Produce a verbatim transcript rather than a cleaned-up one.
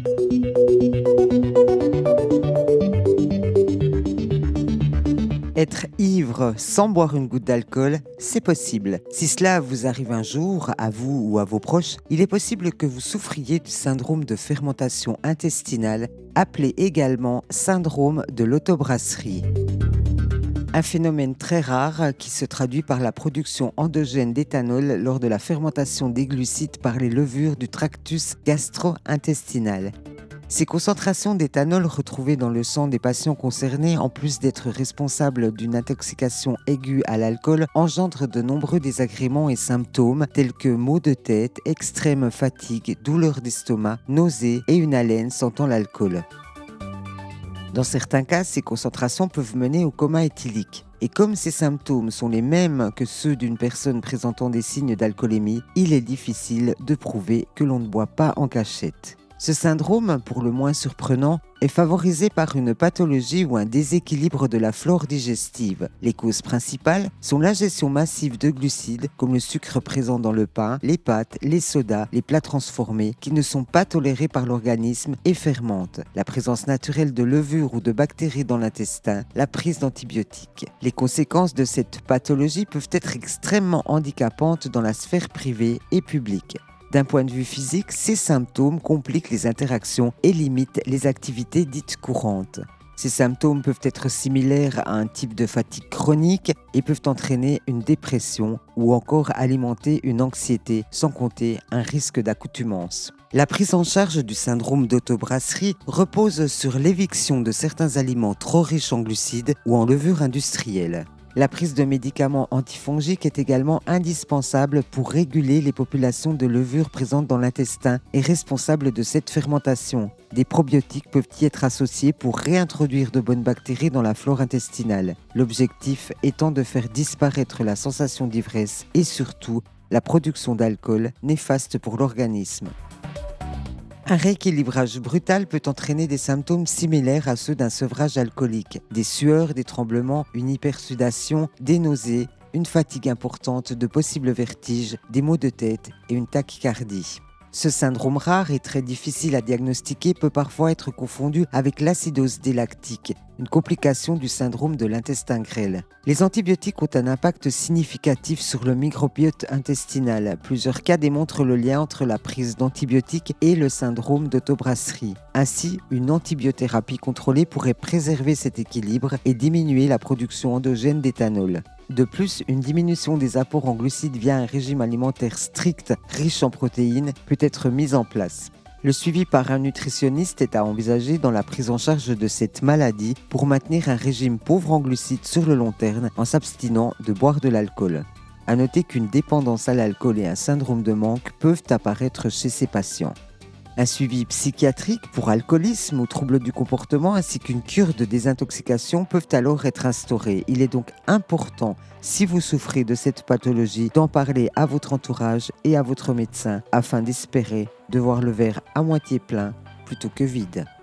Être ivre sans boire une goutte d'alcool, c'est possible. Si cela vous arrive un jour, à vous ou à vos proches, il est possible que vous souffriez du syndrome de fermentation intestinale, appelé également syndrome de l'autobrasserie. Un phénomène très rare qui se traduit par la production endogène d'éthanol lors de la fermentation des glucides par les levures du tractus gastro-intestinal. Ces concentrations d'éthanol retrouvées dans le sang des patients concernés, en plus d'être responsables d'une intoxication aiguë à l'alcool, engendrent de nombreux désagréments et symptômes tels que maux de tête, extrême fatigue, douleurs d'estomac, nausées et une haleine sentant l'alcool. Dans certains cas, ces concentrations peuvent mener au coma éthylique. Et comme ces symptômes sont les mêmes que ceux d'une personne présentant des signes d'alcoolémie, il est difficile de prouver que l'on ne boit pas en cachette. Ce syndrome, pour le moins surprenant, est favorisé par une pathologie ou un déséquilibre de la flore digestive. Les causes principales sont l'ingestion massive de glucides, comme le sucre présent dans le pain, les pâtes, les sodas, les plats transformés, qui ne sont pas tolérés par l'organisme et fermentent, la présence naturelle de levures ou de bactéries dans l'intestin, la prise d'antibiotiques. Les conséquences de cette pathologie peuvent être extrêmement handicapantes dans la sphère privée et publique. D'un point de vue physique, ces symptômes compliquent les interactions et limitent les activités dites courantes. Ces symptômes peuvent être similaires à un type de fatigue chronique et peuvent entraîner une dépression ou encore alimenter une anxiété, sans compter un risque d'accoutumance. La prise en charge du syndrome d'autobrasserie repose sur l'éviction de certains aliments trop riches en glucides ou en levures industrielles. La prise de médicaments antifongiques est également indispensable pour réguler les populations de levures présentes dans l'intestin et responsables de cette fermentation. Des probiotiques peuvent y être associés pour réintroduire de bonnes bactéries dans la flore intestinale. L'objectif étant de faire disparaître la sensation d'ivresse et surtout la production d'alcool néfaste pour l'organisme. Un rééquilibrage brutal peut entraîner des symptômes similaires à ceux d'un sevrage alcoolique. Des sueurs, des tremblements, une hypersudation, des nausées, une fatigue importante, de possibles vertiges, des maux de tête et une tachycardie. Ce syndrome rare et très difficile à diagnostiquer peut parfois être confondu avec l'acidose délactique, une complication du syndrome de l'intestin grêle. Les antibiotiques ont un impact significatif sur le microbiote intestinal. Plusieurs cas démontrent le lien entre la prise d'antibiotiques et le syndrome d'autobrasserie. Ainsi, une antibiothérapie contrôlée pourrait préserver cet équilibre et diminuer la production endogène d'éthanol. De plus, une diminution des apports en glucides via un régime alimentaire strict, riche en protéines, peut être mise en place. Le suivi par un nutritionniste est à envisager dans la prise en charge de cette maladie pour maintenir un régime pauvre en glucides sur le long terme en s'abstinant de boire de l'alcool. À noter qu'une dépendance à l'alcool et un syndrome de manque peuvent apparaître chez ces patients. Un suivi psychiatrique pour alcoolisme ou troubles du comportement ainsi qu'une cure de désintoxication peuvent alors être instaurés. Il est donc important, si vous souffrez de cette pathologie, d'en parler à votre entourage et à votre médecin afin d'espérer de voir le verre à moitié plein plutôt que vide.